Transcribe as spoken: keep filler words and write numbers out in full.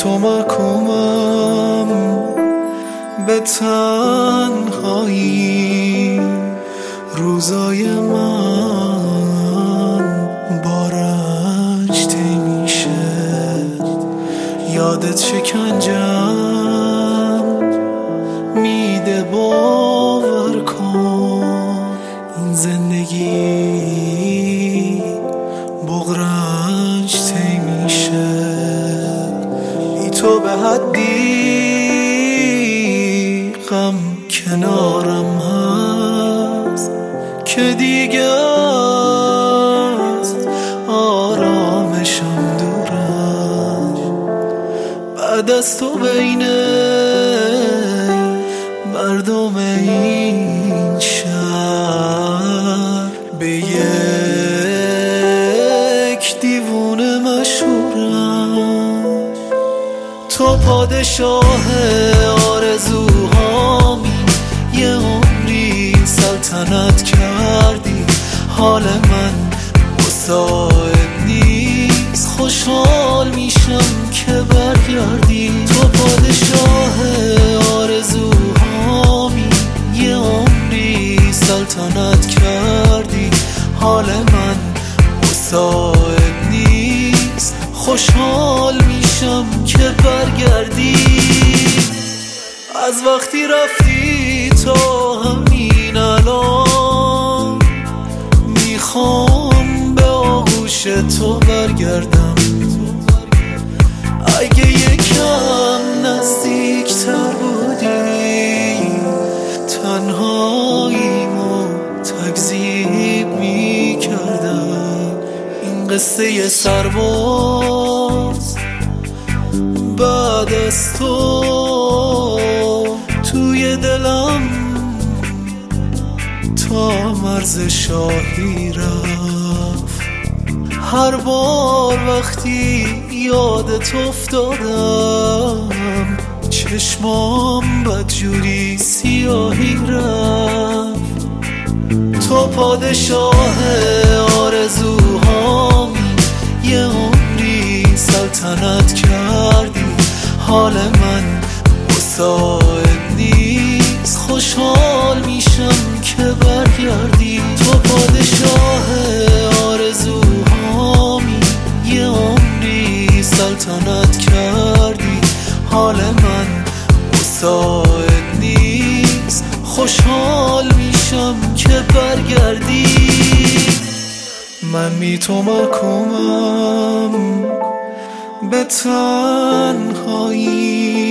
تو محکومم به تنهایی، روزای من با رنج طی میشه، یادت شکنجم میده، باور کن این زندگی بغرنج طی میشه. بی تو به حدی غم کنارم هست که دیگه از آرامشم دورم، بعد از تو بین مردم این شهر به یک دیوونه مشهورم. تو پادشاه آرزوهامی، یه عمری سلطنت کردی، حال من مساعد نیست، خوشحال میشم که برگردی. تو پادشاه آرزوهامی، یه عمری سلطنت کردی، حال من مساعد نیست، خوشحال میشم که برگردی. از وقتی رفتی تا همین الان میخوام به آغوش تو برگردم، اگه یکم نزدیکتر بودی تنهاییمو تکذیب میکردم. این قصه سرباز بعد از تو توی دلم تا مرز شاهی رفت. هر بار وقتی یادت افتادم چشمام بدجوری سیاهی رفت. تو پادشاه آرزوهامی، یه عمری سلطنت کردی، حال من مساعد نیست، خوشحال میشم که برگردی. تو پادشاه آرزوهامی، یه عمری سلطنت کردی، حال من مساعد نیست، خوشحال میشم که برگردی. من بی تو محکومم به تنهایی،